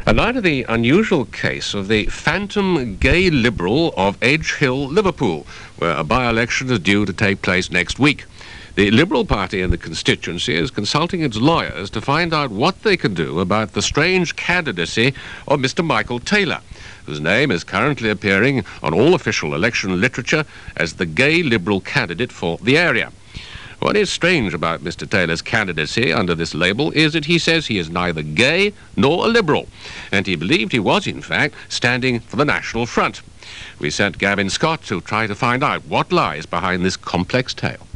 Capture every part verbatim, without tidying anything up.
And now to the unusual case of the phantom gay Liberal of Edge Hill, Liverpool, where a by-election is due to take place next week. The Liberal Party in the constituency is consulting its lawyers to find out what they can do about the strange candidacy of Mister Michael Taylor, whose name is currently appearing on all official election literature as the gay Liberal candidate for the area. What is strange about Mister Taylor's candidacy under this label is that he says he is neither gay nor a Liberal, and he believed he was, in fact, standing for the National Front. We sent Gavin Scott to try to find out what lies behind this complex tale.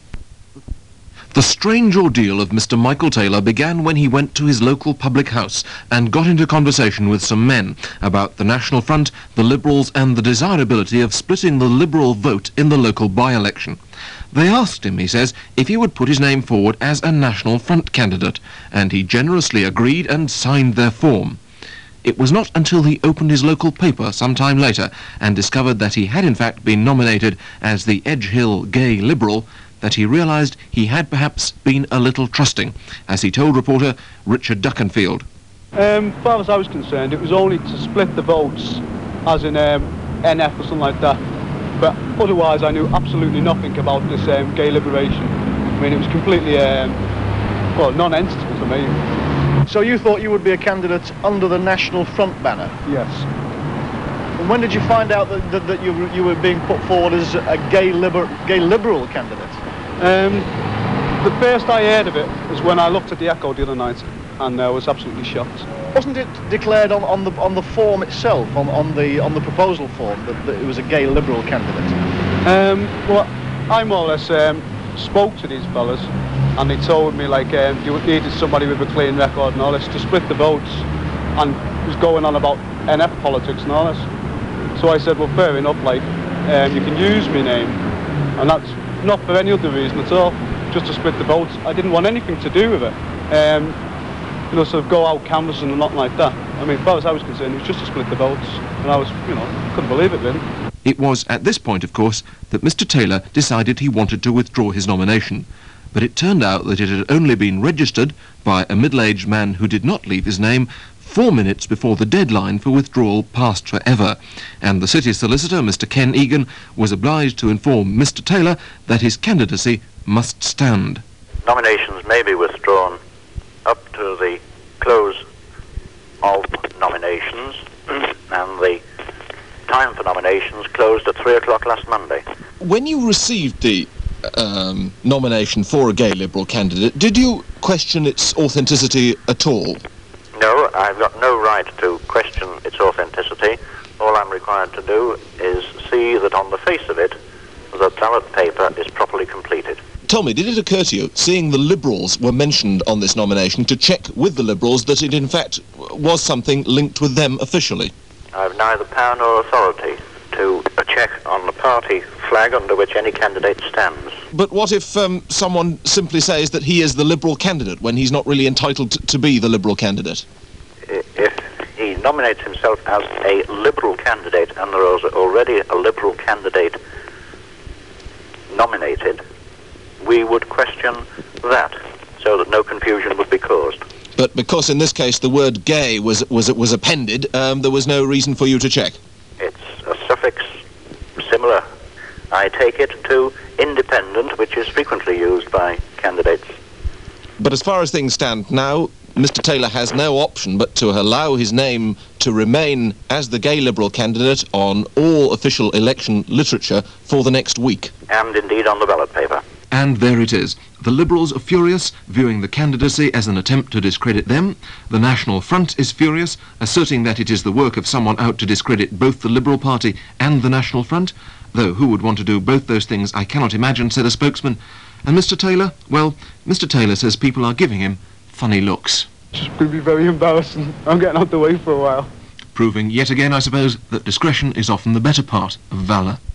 The strange ordeal of Mister Michael Taylor began when he went to his local public house and got into conversation with some men about the National Front, the Liberals, and the desirability of splitting the Liberal vote in the local by-election. They asked him, he says, if he would put his name forward as a National Front candidate, and he generously agreed and signed their form. It was not until he opened his local paper some time later and discovered that he had in fact been nominated as the Edge Hill Gay Liberal that he realised he had perhaps been a little trusting, as he told reporter Richard Duckenfield. Um, as far as I was concerned, it was only to split the votes, as in um, N F or something like that. But otherwise, I knew absolutely nothing about this um, gay liberation. I mean, it was completely, um, well, non-entity for me. So you thought you would be a candidate under the National Front banner? Yes. And when did you find out that, that, that you, you were being put forward as a gay, liber, gay Liberal candidate? Um, the first I heard of it was when I looked at the Echo the other night, and I uh, was absolutely shocked. Wasn't it declared on, on the on the form itself, on on the on the proposal form, that, that it was a gay Liberal candidate? Um, well, I more or less um, spoke to these fellas, and they told me like um, you needed somebody with a clean record and all this to split the votes, and was going on about N F politics and all this. So I said, well, fair enough, like um, you can use my name, and that's not for any other reason at all, just to split the votes. I didn't want anything to do with it. Um, you know, sort of go out canvassing and nothing like that. I mean, as far as I was concerned, it was just to split the votes, and I was, you know, couldn't believe it, really. It was at this point, of course, that Mister Taylor decided he wanted to withdraw his nomination. But it turned out that it had only been registered by a middle-aged man who did not leave his name four minutes before the deadline for withdrawal passed forever. And the city solicitor, Mister Ken Egan, was obliged to inform Mister Taylor that his candidacy must stand. Nominations may be withdrawn up to the close of nominations, and the time for nominations closed at three o'clock last Monday. When you received the um, nomination for a gay Liberal candidate, did you question its authenticity at all? No, I've got no right to question its authenticity. All I'm required to do is see that on the face of it, the ballot paper is properly completed. Tell me, did it occur to you, seeing the Liberals were mentioned on this nomination, to check with the Liberals that it in fact was something linked with them officially? I've neither power nor authority to check on the party flag under which any candidate stands. But what if um, someone simply says that he is the Liberal candidate when he's not really entitled to, to be the Liberal candidate? If he nominates himself as a Liberal candidate and there is already a Liberal candidate nominated, we would question that so that no confusion would be caused. But because in this case the word gay was was was appended, um, there was no reason for you to check? It's a suffix similar, I take it, to independent, which is frequently used by candidates. But as far as things stand now, Mister Taylor has no option but to allow his name to remain as the gay Liberal candidate on all official election literature for the next week. And indeed on the ballot paper. And there it is. The Liberals are furious, viewing the candidacy as an attempt to discredit them. The National Front is furious, asserting that it is the work of someone out to discredit both the Liberal Party and the National Front. Though who would want to do both those things, I cannot imagine, said a spokesman. And Mister Taylor? Well, Mister Taylor says people are giving him funny looks. It's going to be very embarrassing. I'm getting out the way for a while. Proving yet again, I suppose, that discretion is often the better part of valour.